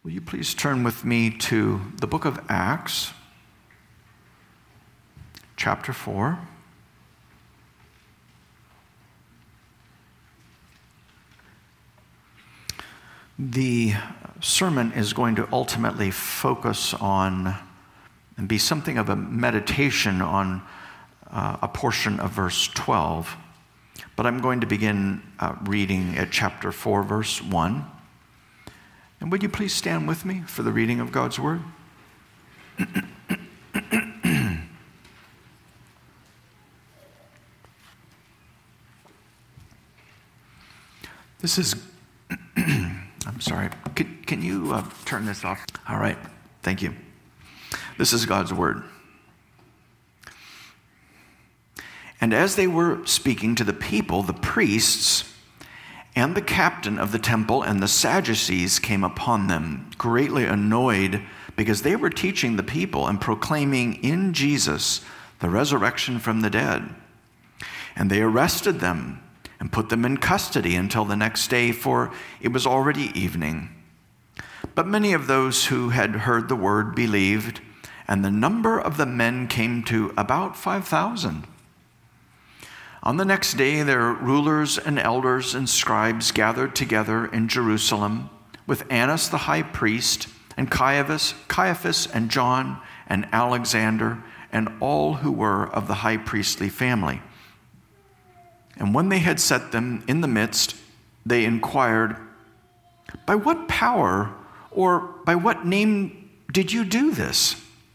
Will you please turn with me to the book of Acts, chapter 4. The sermon is going to ultimately focus on and be something of a meditation on a portion of verse 12. But I'm going to begin reading at chapter 4, verse 1. And would you please stand with me for the reading of God's word? This is, I'm sorry, can you turn this off? All right, thank you. This is God's word. And as they were speaking to the people, the priests and the captain of the temple and the Sadducees came upon them, greatly annoyed because they were teaching the people and proclaiming in Jesus the resurrection from the dead. And they arrested them and put them in custody until the next day, for it was already evening. But many of those who had heard the word believed, and the number of the men came to about 5,000. On the next day, their rulers and elders and scribes gathered together in Jerusalem with Annas the high priest and Caiaphas and John and Alexander and all who were of the high priestly family. And when they had set them in the midst, they inquired, "By what power or by what name did you do this?"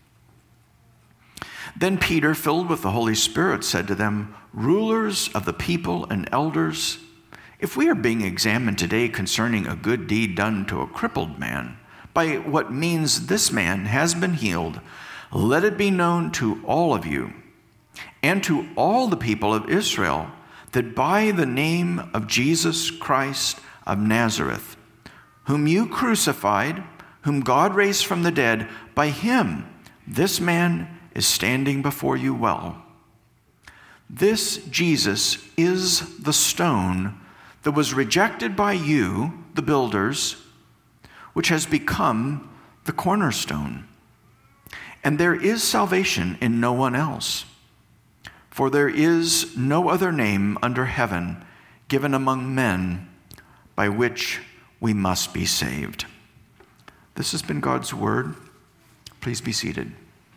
Then Peter, filled with the Holy Spirit, said to them, "Rulers of the people and elders, if we are being examined today concerning a good deed done to a crippled man, by what means this man has been healed, let it be known to all of you and to all the people of Israel that by the name of Jesus Christ of Nazareth, whom you crucified, whom God raised from the dead, by him this man is standing before you well. This Jesus is the stone that was rejected by you, the builders, which has become the cornerstone. And there is salvation in no one else. For there is no other name under heaven given among men by which we must be saved." This has been God's word. Please be seated.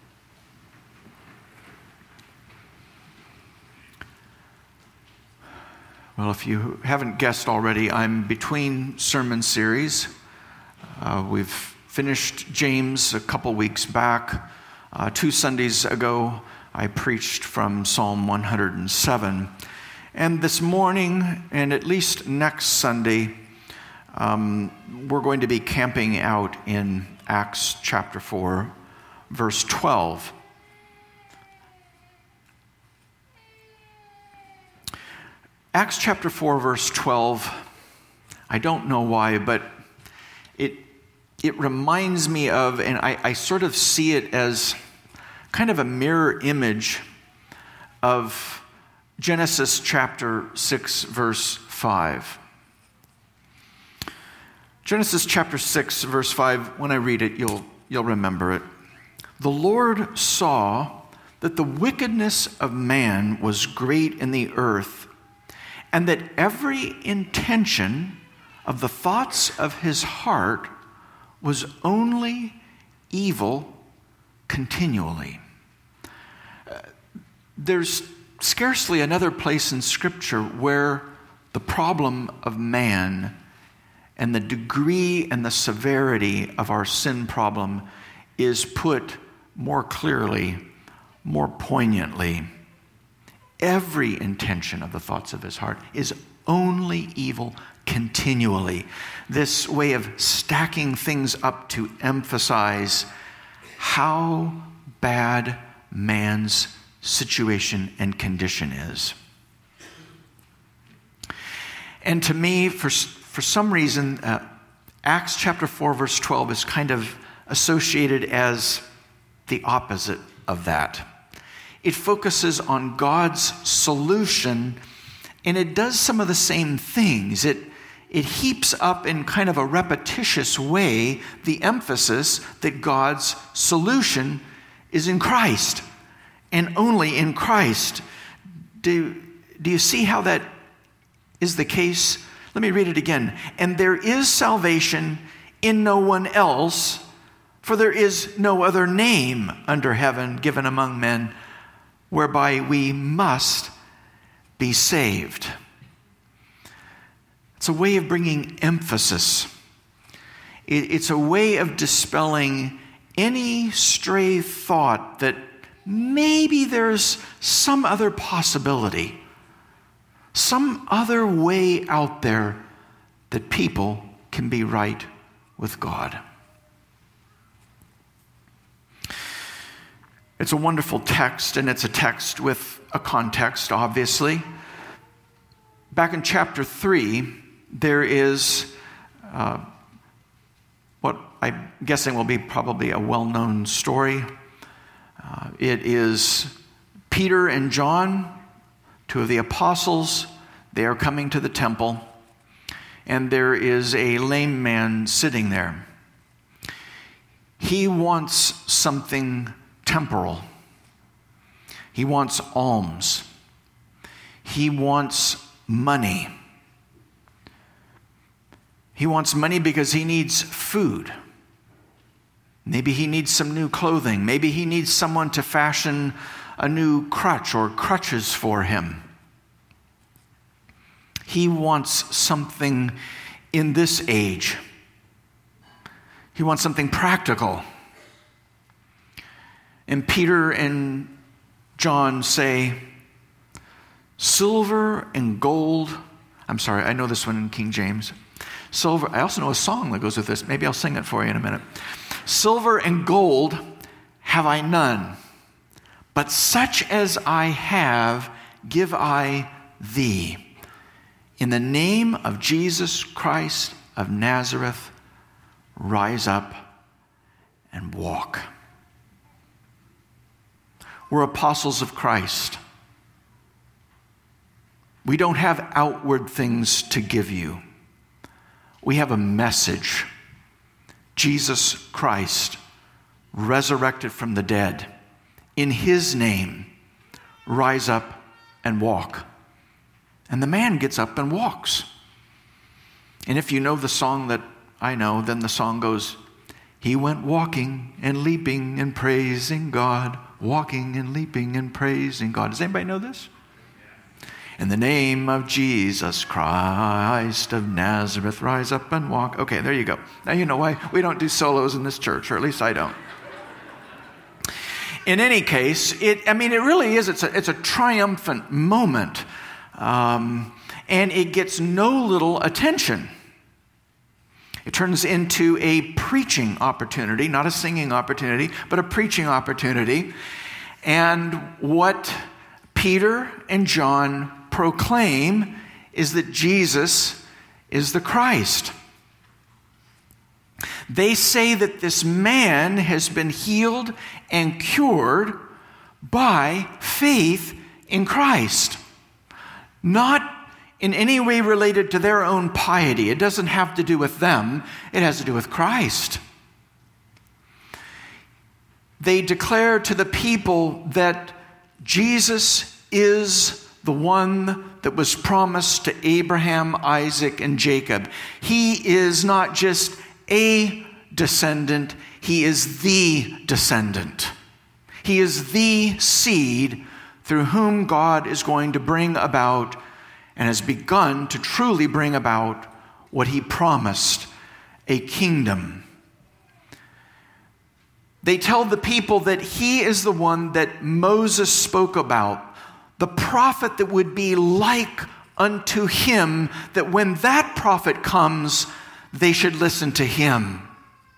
Well, if you haven't guessed already, I'm between sermon series. We've finished James a couple weeks back. 2 Sundays ago, I preached from Psalm 107. And this morning, and at least next Sunday, we're going to be camping out in Acts chapter 4, verse 12. Acts chapter 4, verse 12, I don't know why, but it reminds me of, and I sort of see it as kind of a mirror image of Genesis chapter 6, verse 5. Genesis chapter 6, verse 5, when I read it, you'll remember it. "The Lord saw that the wickedness of man was great in the earth, and that every intention of the thoughts of his heart was only evil continually." There's scarcely another place in Scripture where the problem of man and the degree and the severity of our sin problem is put more clearly, more poignantly. Every intention of the thoughts of his heart is only evil continually. This way of stacking things up to emphasize how bad man's situation and condition is. And to me, for some reason, Acts chapter 4, verse 12 is kind of associated as the opposite of that. It focuses on God's solution, and it does some of the same things. It it heaps up in kind of a repetitious way the emphasis that God's solution is in Christ and only in Christ. Do you see how that is the case? Let me read it again. And there is salvation in no one else, for there is no other name under heaven given among men whereby we must be saved. It's a way of bringing emphasis. It's a way of dispelling any stray thought that maybe there's some other possibility, some other way out there that people can be right with God. It's a wonderful text, and it's a text with a context, obviously. Back in chapter 3, there is what I'm guessing will be probably a well-known story. It is Peter and John, two of the apostles. They are coming to the temple, and there is a lame man sitting there. He wants something temporal. He wants alms. He wants money. He wants money because he needs food. Maybe he needs some new clothing. Maybe he needs someone to fashion a new crutch or crutches for him. He wants something in this age. He wants something practical. And Peter and John say, silver and gold. I'm sorry, I know this one in King James. Silver, I also know a song that goes with this. Maybe I'll sing it for you in a minute. Silver and gold have I none, but such as I have give I thee. In the name of Jesus Christ of Nazareth, rise up and walk. We're apostles of Christ. We don't have outward things to give you. We have a message. Jesus Christ, resurrected from the dead. In his name, rise up and walk. And the man gets up and walks. And if you know the song that I know, then the song goes, he went walking and leaping and praising God, walking and leaping and praising God. Does anybody know this? In the name of Jesus Christ of Nazareth, rise up and walk. Okay, there you go. Now you know why we don't do solos in this church, or at least I don't. In any case, it really is. It's a triumphant moment, and it gets no little attention. It turns into a preaching opportunity, not a singing opportunity, but a preaching opportunity. And what Peter and John proclaim is that Jesus is the Christ. They say that this man has been healed and cured by faith in Christ. Not in any way related to their own piety. It doesn't have to do with them. It has to do with Christ. They declare to the people that Jesus is the one that was promised to Abraham, Isaac, and Jacob. He is not just a descendant, he is the descendant. He is the seed through whom God is going to bring about and has begun to truly bring about what he promised, a kingdom. They tell the people that he is the one that Moses spoke about, the prophet that would be like unto him, that when that prophet comes, they should listen to him.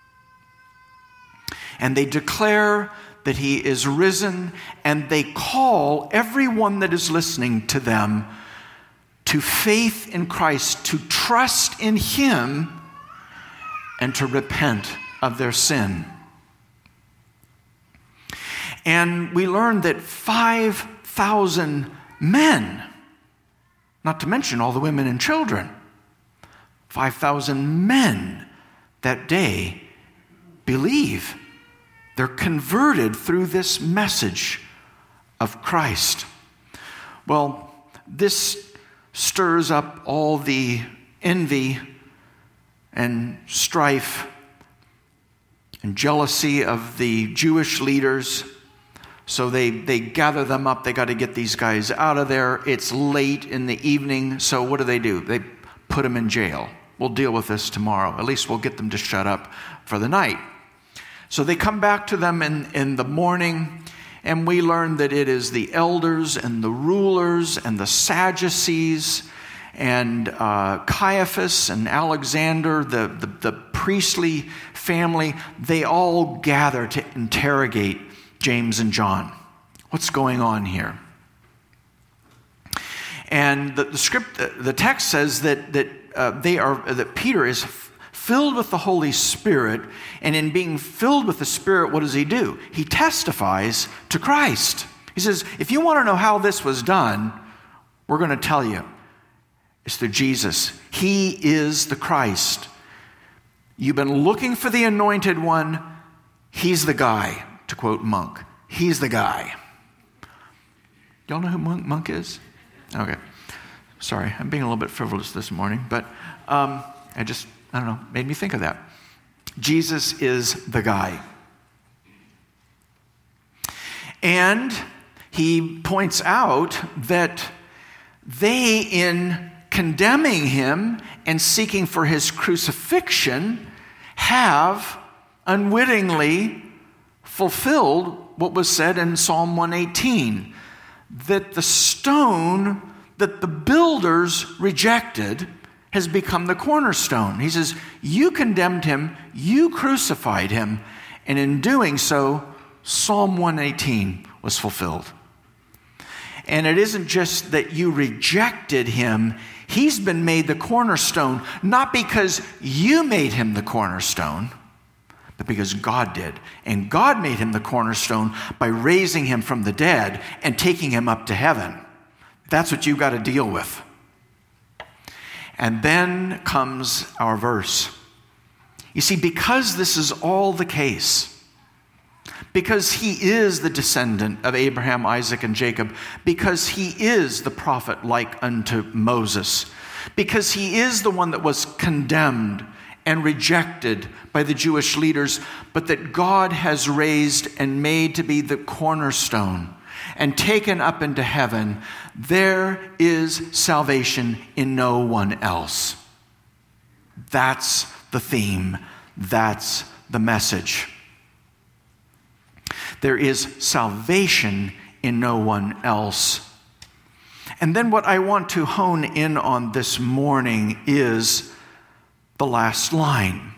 And they declare that he is risen, and they call everyone that is listening to them to faith in Christ, to trust in him, and to repent of their sin. And we learned that 5,000 men, not to mention all the women and children, 5,000 men that day believe. They're converted through this message of Christ. Well, this stirs up all the envy and strife and jealousy of the Jewish leaders. So they gather them up. They got to get these guys out of there. It's late in the evening. So what do? They put them in jail. We'll deal with this tomorrow. At least we'll get them to shut up for the night. So they come back to them in the morning, and we learn that it is the elders and the rulers and the Sadducees and Caiaphas and Alexander, the priestly family. They all gather to interrogate James and John. What's going on here? And the text says that Peter is filled with the Holy Spirit, and in being filled with the Spirit, what does he do? He testifies to Christ. He says, if you want to know how this was done, we're going to tell you. It's through Jesus. He is the Christ. You've been looking for the anointed one. He's the guy, to quote Monk. He's the guy. Y'all know who Monk is? Okay. Sorry, I'm being a little bit frivolous this morning, but I don't know, made me think of that. Jesus is the guy. And he points out that they, in condemning him and seeking for his crucifixion, have unwittingly fulfilled what was said in Psalm 118, that the stone that the builders rejected has become the cornerstone. He says, you condemned him, you crucified him, and in doing so, Psalm 118 was fulfilled. And it isn't just that you rejected him, he's been made the cornerstone, not because you made him the cornerstone, but because God did. And God made him the cornerstone by raising him from the dead and taking him up to heaven. That's what you've got to deal with. And then comes our verse. You see, because this is all the case, because he is the descendant of Abraham, Isaac, and Jacob, because he is the prophet like unto Moses, because he is the one that was condemned and rejected by the Jewish leaders, but that God has raised and made to be the cornerstone and taken up into heaven, there is salvation in no one else. That's the theme. That's the message. There is salvation in no one else. And then what I want to hone in on this morning is the last line.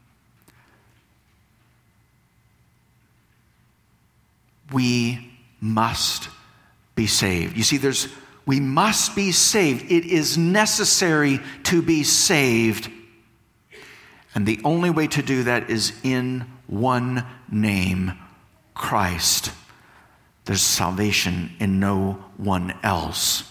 We must be saved. You see, we must be saved. It is necessary to be saved. And the only way to do that is in one name, Christ. There's salvation in no one else.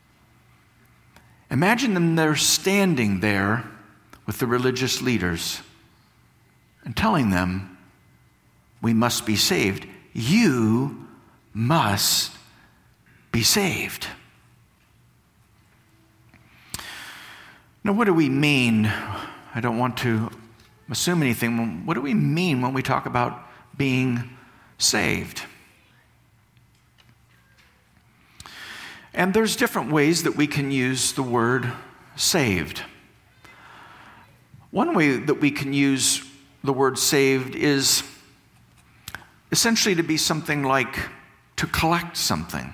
Imagine them, they're standing there with the religious leaders and telling them, we must be saved. You must be saved. Now, what do we mean? I don't want to assume anything. What do we mean when we talk about being saved? And there's different ways that we can use the word saved. One way that we can use the word saved is essentially to be something like to collect something.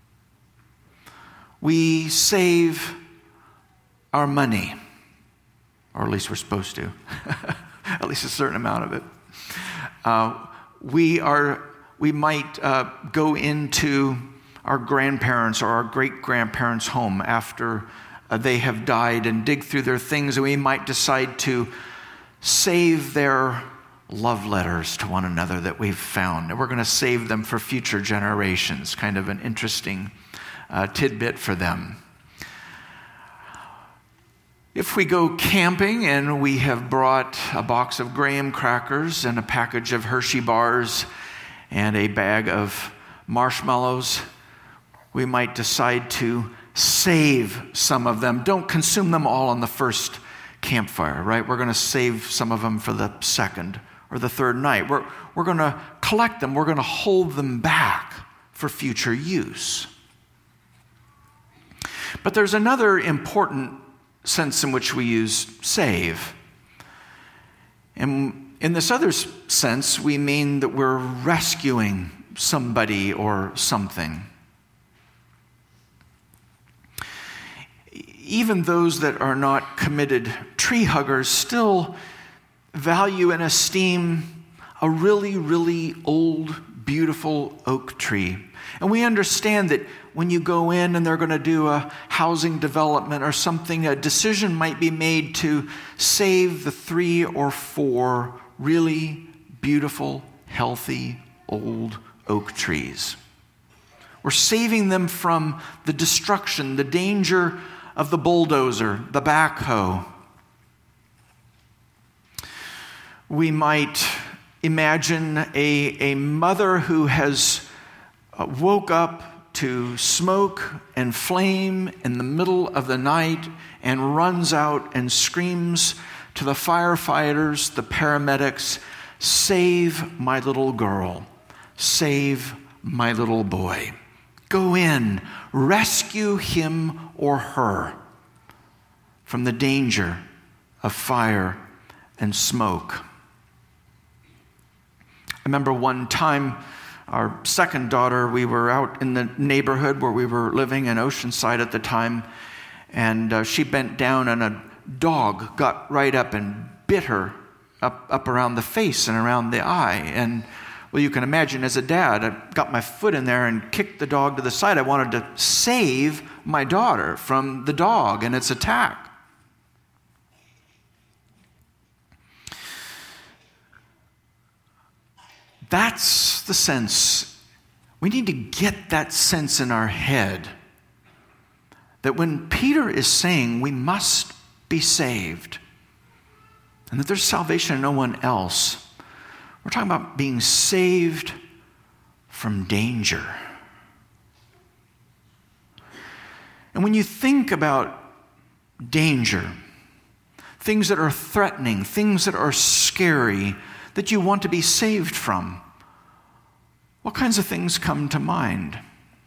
We save our money, or at least we're supposed to, at least a certain amount of it. We might go into our grandparents' or our great-grandparents' home after they have died and dig through their things, and we might decide to save their love letters to one another that we've found. And we're going to save them for future generations. Kind of an interesting tidbit for them. If we go camping and we have brought a box of graham crackers and a package of Hershey bars and a bag of marshmallows, we might decide to save some of them. Don't consume them all on the first campfire, right? We're going to save some of them for the second or the third night. We're going to collect them. We're going to hold them back for future use. But there's another important sense in which we use save. And in this other sense, we mean that we're rescuing somebody or something. Even those that are not committed tree huggers still value and esteem a really, really old, beautiful oak tree. And we understand that when you go in and they're going to do a housing development or something, a decision might be made to save the 3 or 4 really beautiful, healthy, old oak trees. We're saving them from the destruction, the danger of the bulldozer, the backhoe. We might imagine a mother who has woke up to smoke and flame in the middle of the night and runs out and screams to the firefighters, the paramedics, "Save my little girl, save my little boy. Go in, rescue him or her from the danger of fire and smoke." I remember one time, our second daughter, we were out in the neighborhood where we were living in Oceanside at the time, and she bent down and a dog got right up and bit her up around the face and around the eye. And well, you can imagine as a dad, I got my foot in there and kicked the dog to the side. I wanted to save my daughter from the dog and its attack. That's the sense. We need to get that sense in our head that when Peter is saying we must be saved and that there's salvation in no one else, we're talking about being saved from danger. And when you think about danger, things that are threatening, things that are scary, that you want to be saved from, what kinds of things come to mind?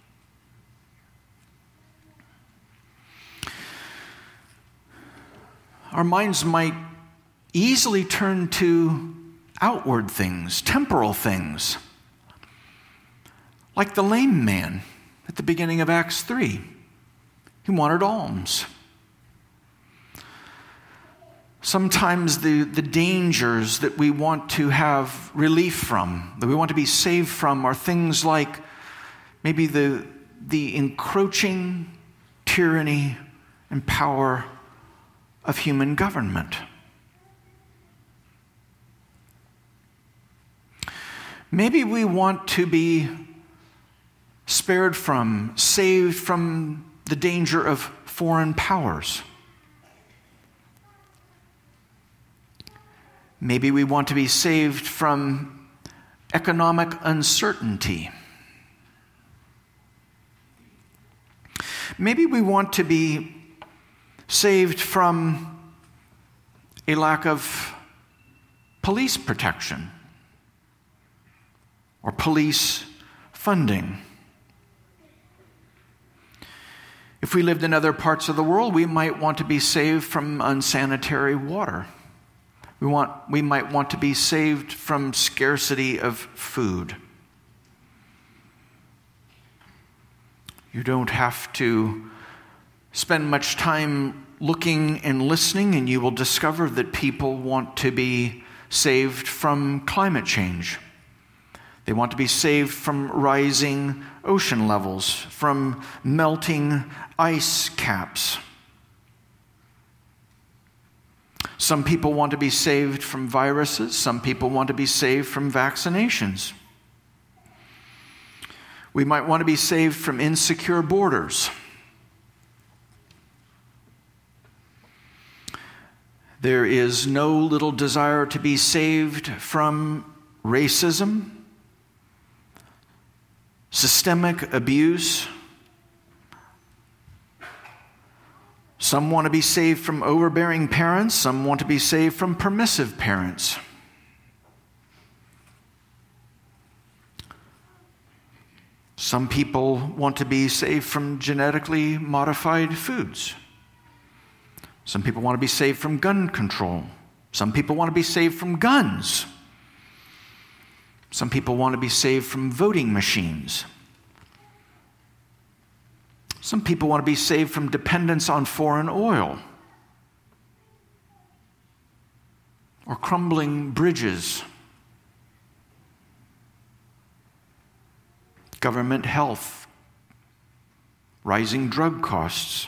Our minds might easily turn to outward things, temporal things, like the lame man at the beginning of Acts 3. He wanted alms. Sometimes the dangers that we want to have relief from, that we want to be saved from, are things like maybe the encroaching tyranny and power of human government. Maybe we want to be spared from, saved from the danger of foreign powers. Maybe we want to be saved from economic uncertainty. Maybe we want to be saved from a lack of police protection or police funding. If we lived in other parts of the world, we might want to be saved from unsanitary water. We might want to be saved from scarcity of food. You don't have to spend much time looking and listening, and you will discover that people want to be saved from climate change. They want to be saved from rising ocean levels, from melting ice caps. Some people want to be saved from viruses. Some people want to be saved from vaccinations. We might want to be saved from insecure borders. There is no little desire to be saved from racism, systemic abuse. Some want to be saved from overbearing parents. Some want to be saved from permissive parents. Some people want to be saved from genetically modified foods. Some people want to be saved from gun control. Some people want to be saved from guns. Some people want to be saved from voting machines. Some people want to be saved from dependence on foreign oil or crumbling bridges, government health, rising drug costs.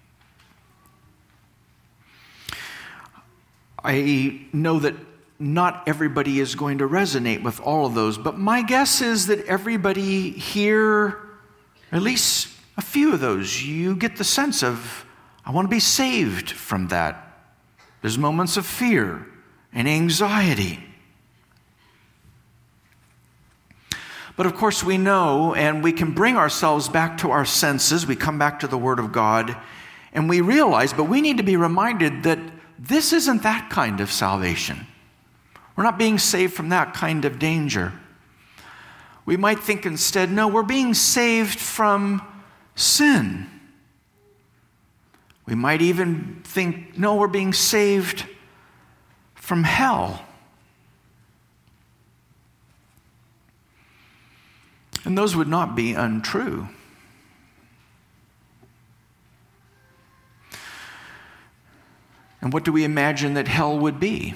I know that not everybody is going to resonate with all of those, but my guess is that everybody here, at least a few of those, you get the sense of, I want to be saved from that. There's moments of fear and anxiety. But of course we know, and we can bring ourselves back to our senses, we come back to the Word of God, and we realize, but we need to be reminded that this isn't that kind of salvation. We're not being saved from that kind of danger. We might think instead, no, we're being saved from sin. We might even think, no, we're being saved from hell. And those would not be untrue. And what do we imagine that hell would be?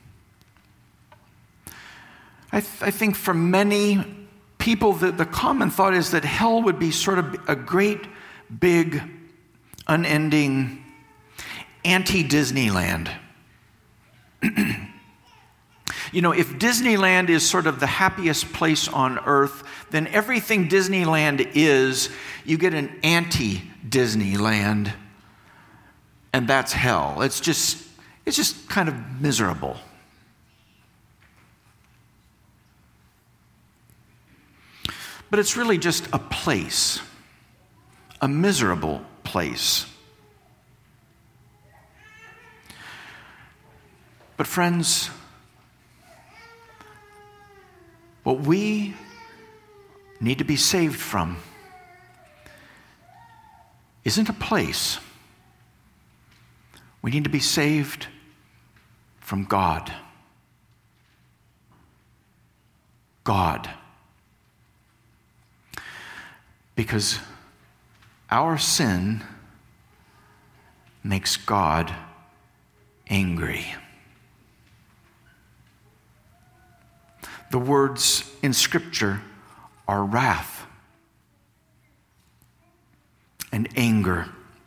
I think for many people, the common thought is that hell would be sort of a great, big, unending anti-Disneyland. You know, if Disneyland is sort of the happiest place on earth, then everything Disneyland is, you get an anti-Disneyland, and that's hell. It's just kind of miserable. But it's really just a place, a miserable place. But friends, what we need to be saved from isn't a place. We need to be saved from God. God. Because our sin makes God angry. The words in Scripture are wrath and anger.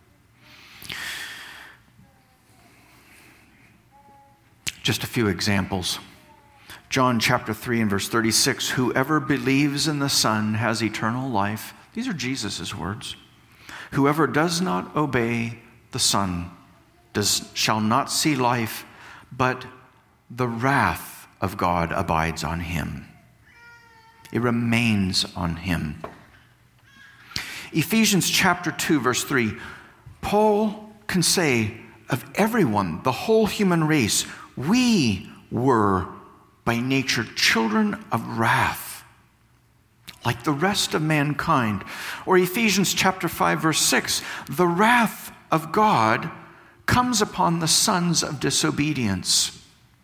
Just a few examples. John chapter 3 and verse 36, whoever believes in the Son has eternal life. These are Jesus' words. Whoever does not obey the Son shall not see life, but the wrath of God abides on him. It remains on him. Ephesians chapter 2, verse 3, Paul can say of everyone, the whole human race, we were by nature children of wrath, like the rest of mankind. Or Ephesians chapter 5, verse 6, the wrath of God comes upon the sons of disobedience.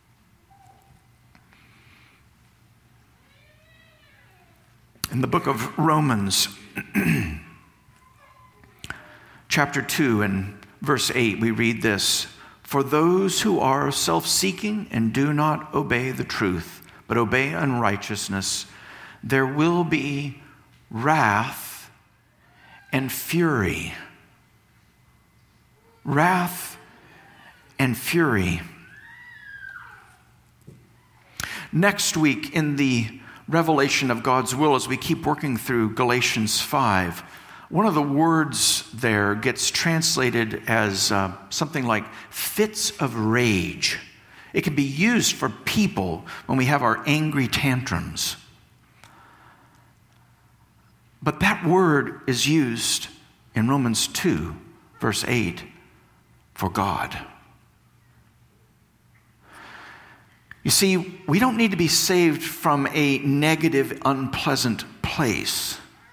In the book of Romans, chapter 2 and verse 8, we read this, for those who are self-seeking and do not obey the truth, but obey unrighteousness, there will be wrath and fury. Wrath and fury. Next week in the revelation of God's will, as we keep working through Galatians 5, One of the words there gets translated as something like fits of rage. It can be used for people when we have our angry tantrums. But that word is used in Romans 2, verse 8, for God. You see, we don't need to be saved from a negative, unpleasant place.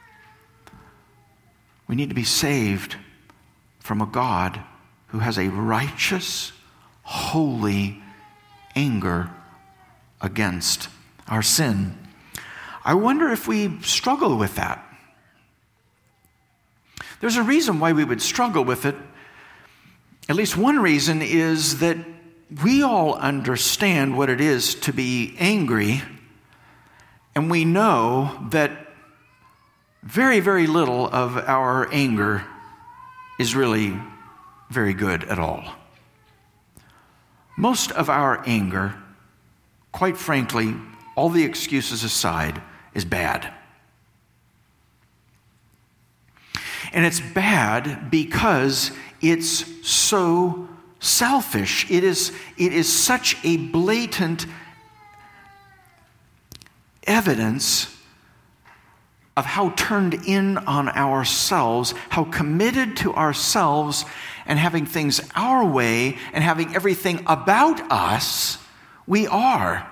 We need to be saved from a God who has a righteous, holy anger against our sin. I wonder if we struggle with that. There's a reason why we would struggle with it. At least one reason is that we all understand what it is to be angry, and we know that very, very little of our anger is really very good at all. Most of our anger, quite frankly, all the excuses aside, is bad. And it's bad because it's so selfish. It is such a blatant evidence of how turned in on ourselves, how committed to ourselves and having things our way and having everything about us we are.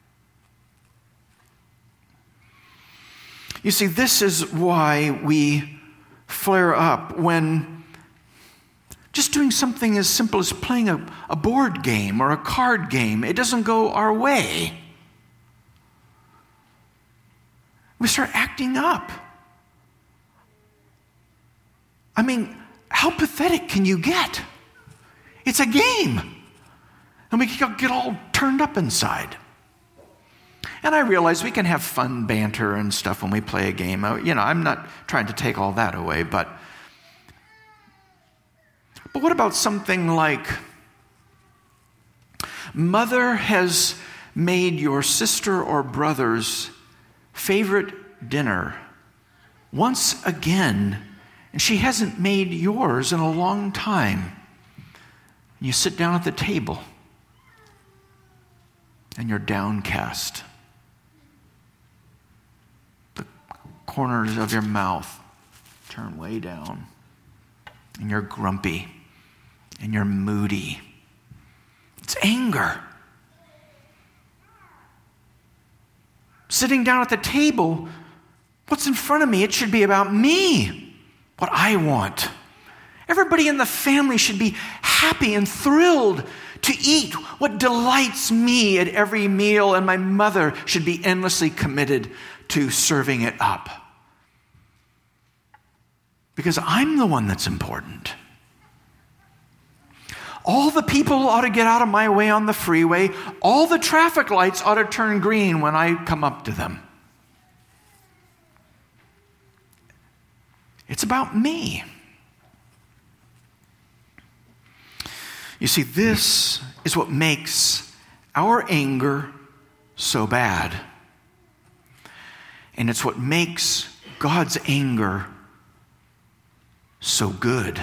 You see, this is why we flare up when just doing something as simple as playing a board game or a card game, it doesn't go our way. We start acting up. I mean, how pathetic can you get? It's a game. And we get all turned up inside. And I realize we can have fun banter and stuff when we play a game. I'm not trying to take all that away, but what about something like, Mother has made your sister or brother's favorite dinner once again, and she hasn't made yours in a long time. You sit down at the table, and you're downcast. The corners of your mouth turn way down, and you're grumpy, and you're moody. It's anger. Sitting down at the table, what's in front of me? It should be about me, what I want. Everybody in the family should be happy and thrilled to eat what delights me at every meal, and my mother should be endlessly committed to serving it up. Because I'm the one that's important. All the people ought to get out of my way on the freeway. All the traffic lights ought to turn green when I come up to them. It's about me. You see, this is what makes our anger so bad. And it's what makes God's anger so good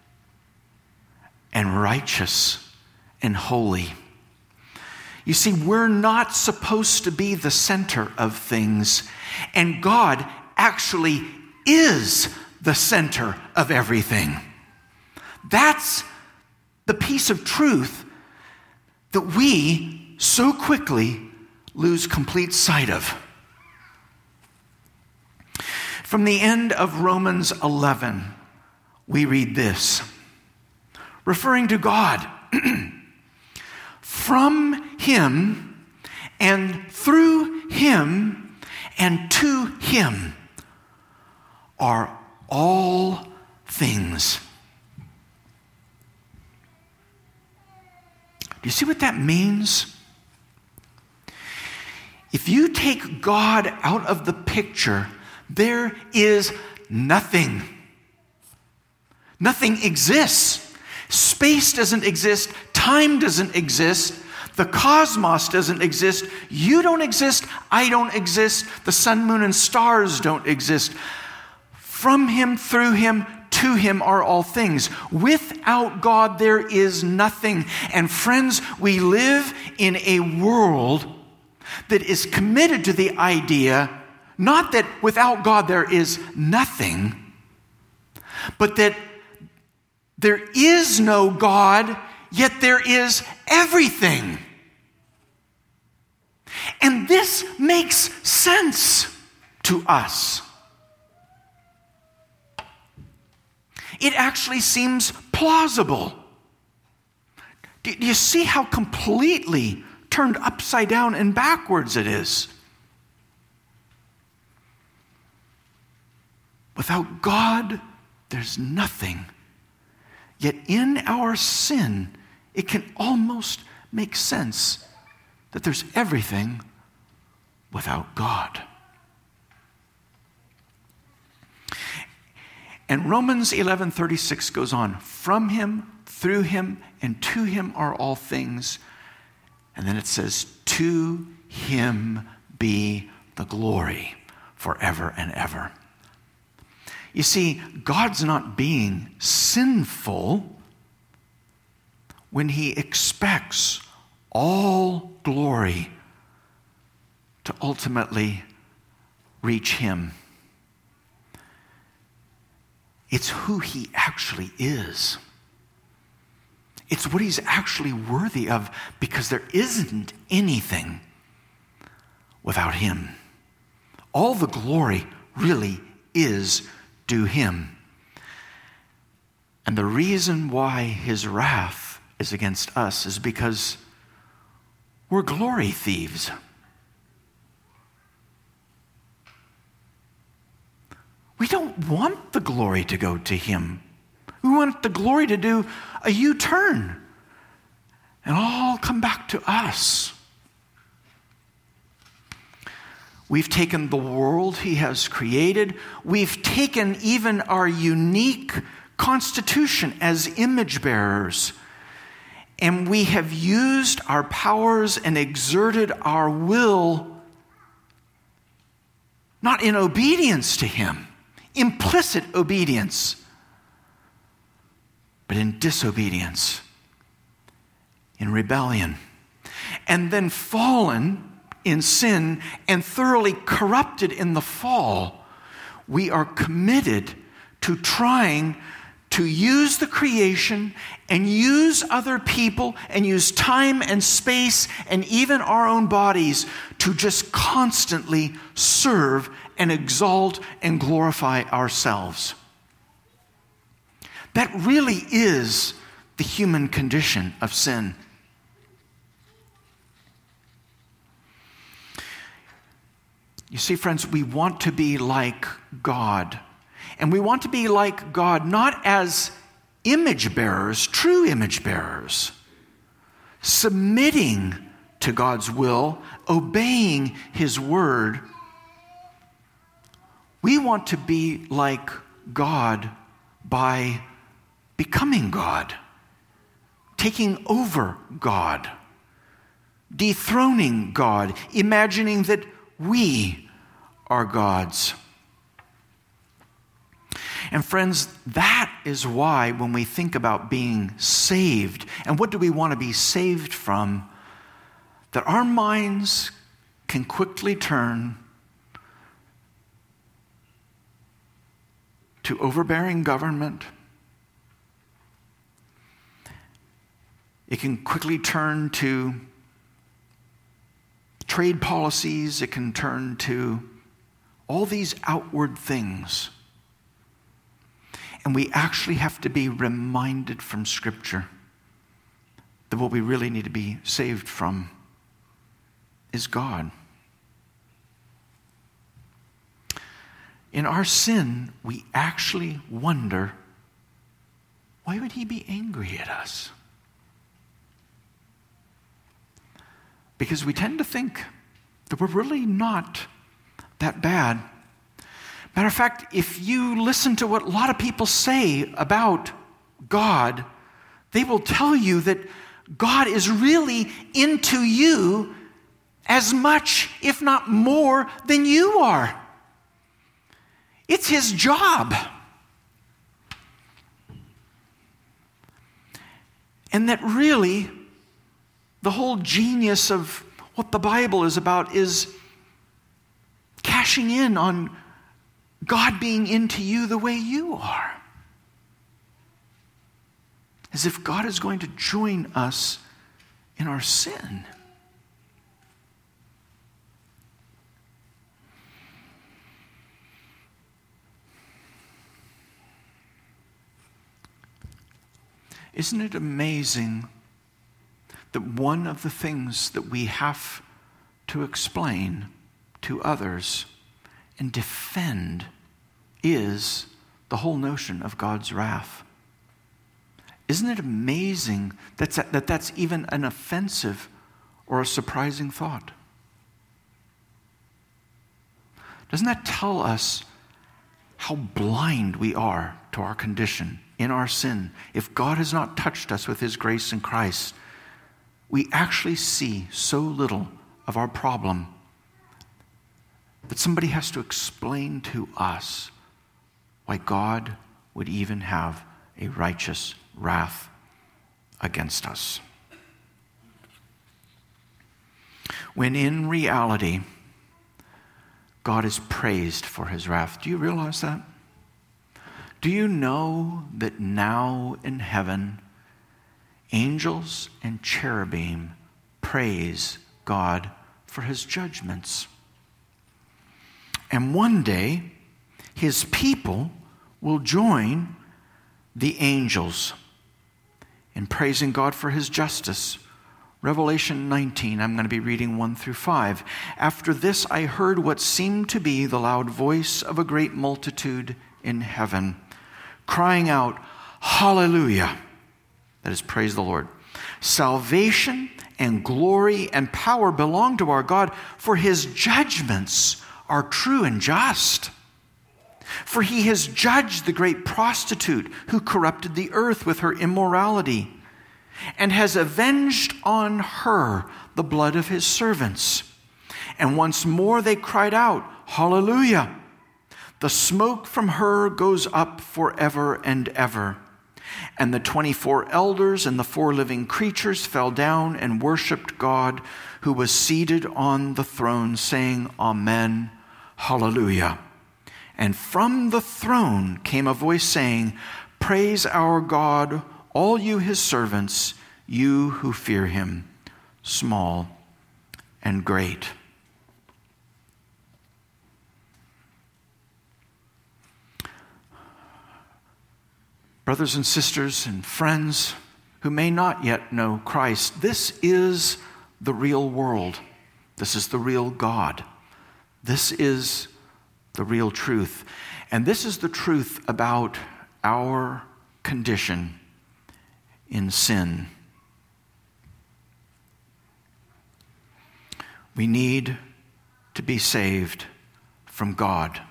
and righteous and holy. You see, we're not supposed to be the center of things, and God actually is the center of everything. That's the piece of truth that we so quickly lose complete sight of. From the end of Romans 11, we read this, referring to God. From Him and through Him and to Him are all things. Do you see what that means? If you take God out of the picture, there is nothing. Nothing exists. Space doesn't exist. Time doesn't exist. The cosmos doesn't exist. You don't exist. I don't exist. The sun, moon, and stars don't exist. From him, through him, to him are all things. Without God, there is nothing. And friends, we live in a world that is committed to the idea, not that without God there is nothing, but that there is no God, yet there is everything. And this makes sense to us. It actually seems plausible. Do you see how completely turned upside down and backwards it is? Without God, there's nothing. Yet in our sin, it can almost make sense that there's everything without God. And Romans 11:36 goes on, from him, through him, and to him are all things. And then it says, to him be the glory forever and ever. You see, God's not being sinful when he expects all glory to ultimately reach him. It's who he actually is. It's what he's actually worthy of, because there isn't anything without him. All the glory really is due him. And the reason why his wrath is against us is because we're glory thieves. We don't want the glory to go to him. We want the glory to do a U-turn and all come back to us. We've taken the world he has created. We've taken even our unique constitution as image bearers. And we have used our powers and exerted our will not in obedience to him, implicit obedience, but in disobedience, in rebellion, and then fallen in sin and thoroughly corrupted in the fall. We are committed to trying to use the creation and use other people and use time and space and even our own bodies to just constantly serve and exalt and glorify ourselves. That really is the human condition of sin. You see, friends, we want to be like God. And we want to be like God not as image bearers, true image bearers, submitting to God's will, obeying his word. We want to be like God by becoming God, taking over God, dethroning God, imagining that we are gods. And friends, that is why when we think about being saved, and what do we want to be saved from, that our minds can quickly turn to overbearing government. It can quickly turn to trade policies. It can turn to all these outward things. And we actually have to be reminded from Scripture that what we really need to be saved from is God. In our sin, we actually wonder, why would he be angry at us? Because we tend to think that we're really not that bad. Matter of fact, if you listen to what a lot of people say about God, they will tell you that God is really into you as much, if not more, than you are. It's his job. And that really, the whole genius of what the Bible is about is cashing in on God being into you the way you are. As if God is going to join us in our sin. Isn't it amazing that one of the things that we have to explain to others and defend is the whole notion of God's wrath? Isn't it amazing that that's even an offensive or a surprising thought? Doesn't that tell us how blind we are to our condition in our sin? If God has not touched us with his grace in Christ, we actually see so little of our problem that somebody has to explain to us why God would even have a righteous wrath against us. When in reality, God is praised for his wrath. Do you realize that? Do you know that now in heaven, angels and cherubim praise God for his judgments? And one day, his people will join the angels in praising God for his justice. Revelation 19, I'm going to be reading 1 through 5. After this, I heard what seemed to be the loud voice of a great multitude in heaven, crying out, Hallelujah! That is, praise the Lord. Salvation and glory and power belong to our God, for his judgments are true and just. For he has judged the great prostitute who corrupted the earth with her immorality, and has avenged on her the blood of his servants. And once more they cried out, Hallelujah! The smoke from her goes up forever and ever. And the 24 elders and the 4 living creatures fell down and worshipped God who was seated on the throne, saying, Amen, Hallelujah. And from the throne came a voice saying, Praise our God, all you his servants, you who fear him, small and great. Brothers and sisters and friends who may not yet know Christ, this is the real world. This is the real God. This is the real truth. And this is the truth about our condition in sin. We need to be saved from God,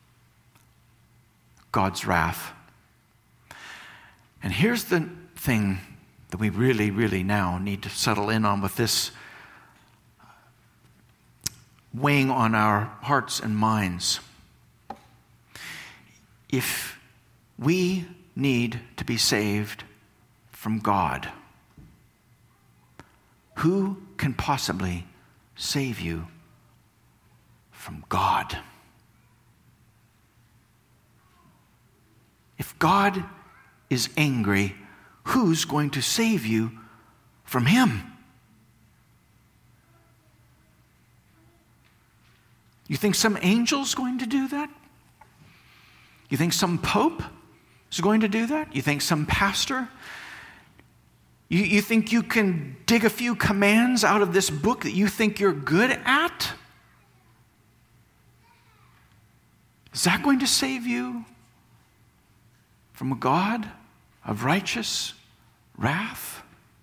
God's wrath. And here's the thing that we really, really now need to settle in on with this weighing on our hearts and minds. If we need to be saved from God, who can possibly save you from God? If God is angry, who's going to save you from him? You think some angel's going to do that? You think some pope is going to do that? You think some pastor? You think you can dig a few commands out of this book that you think you're good at? Is that going to save you from a God of righteous wrath?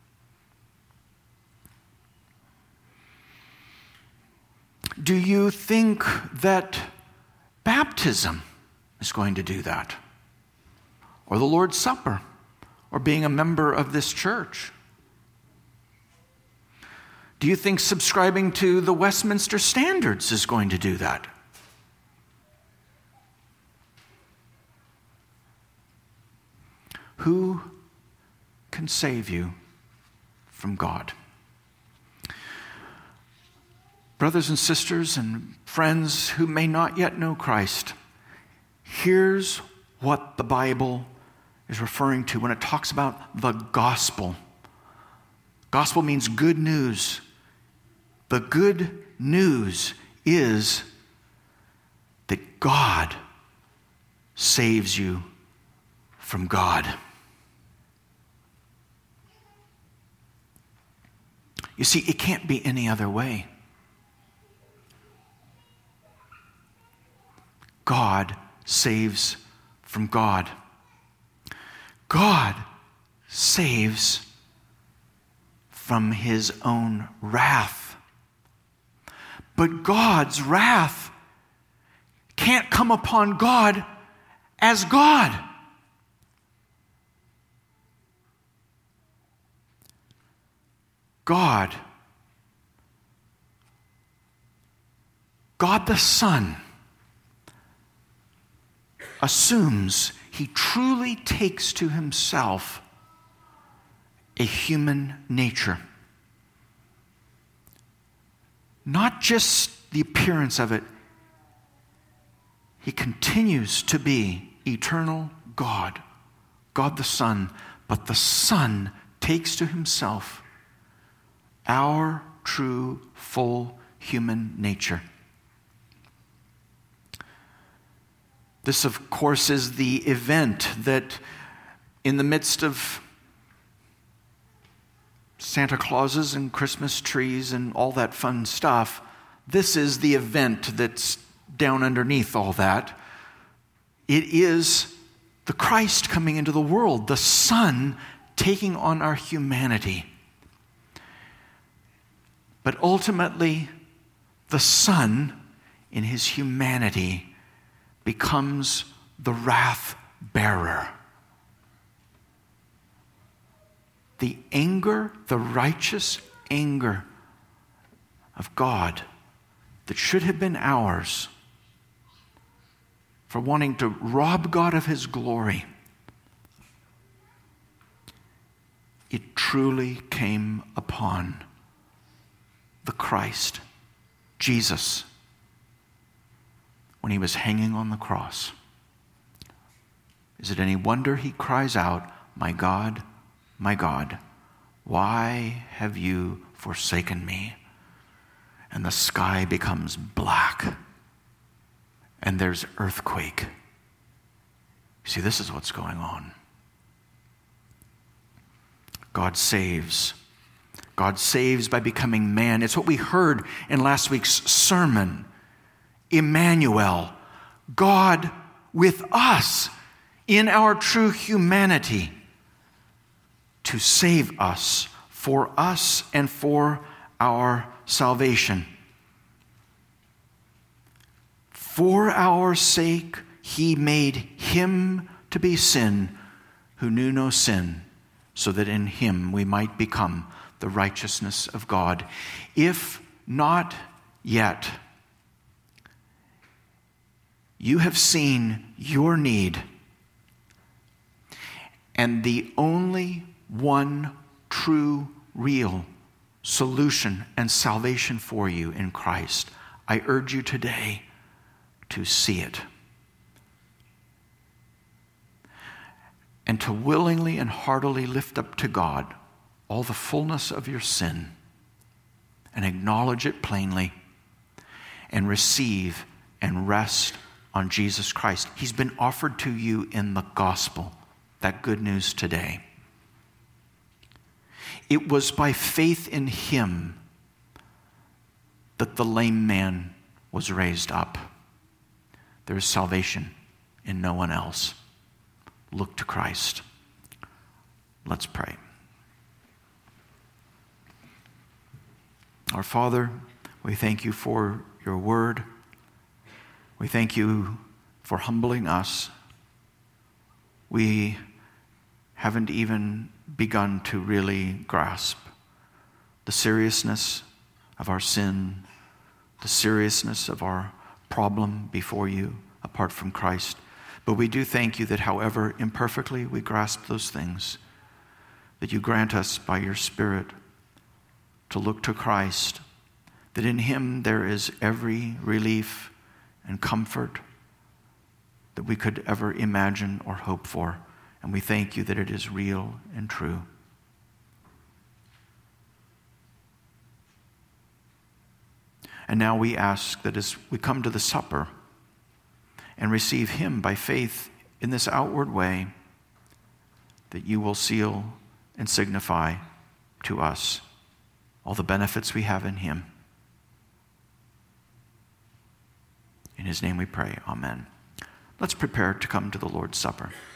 Do you think that baptism is going to do that? Or the Lord's Supper? Or being a member of this church? Do you think subscribing to the Westminster Standards is going to do that? Who can save you from God? Brothers and sisters and friends who may not yet know Christ, here's what the Bible is referring to when it talks about the gospel. Gospel means good news. The good news is that God saves you from God. You see, it can't be any other way. God saves from God. God saves from his own wrath. But God's wrath can't come upon God as God. God the Son assumes he truly takes to himself a human nature. Not just the appearance of it. He continues to be eternal God, God the Son, but the Son takes to himself our true, full human nature. This, of course, is the event that in the midst of Santa Clauses and Christmas trees and all that fun stuff, this is the event that's down underneath all that. It is the Christ coming into the world, the Son taking on our humanity. But ultimately, the Son, in his humanity, becomes the wrath bearer. The anger, the righteous anger of God that should have been ours for wanting to rob God of his glory, it truly came upon the Christ, Jesus, when he was hanging on the cross. Is it any wonder he cries out, my God, why have you forsaken me?" And the sky becomes black, and there's earthquake. See, this is what's going on. God saves. God saves by becoming man. It's what we heard in last week's sermon. Emmanuel, God with us in our true humanity to save us and for our salvation. For our sake, he made him to be sin who knew no sin, so that in him we might become the righteousness of God. If not yet, you have seen your need, and the only one true, real solution and salvation for you in Christ. I urge you today to see it and to willingly and heartily lift up to God all the fullness of your sin and acknowledge it plainly and receive and rest on Jesus Christ. He's been offered to you in the gospel, that good news today. It was by faith in him that the lame man was raised up. There is salvation in no one else. Look to Christ. Let's pray. Our Father, we thank you for your word. We thank you for humbling us. We haven't even begun to really grasp the seriousness of our sin, the seriousness of our problem before you apart from Christ. But we do thank you that however imperfectly we grasp those things, that you grant us by your Spirit to look to Christ, that in him there is every relief and comfort that we could ever imagine or hope for. And we thank you that it is real and true. And now we ask that as we come to the supper and receive him by faith in this outward way, that you will seal and signify to us all the benefits we have in him. In his name we pray, amen. Let's prepare to come to the Lord's Supper.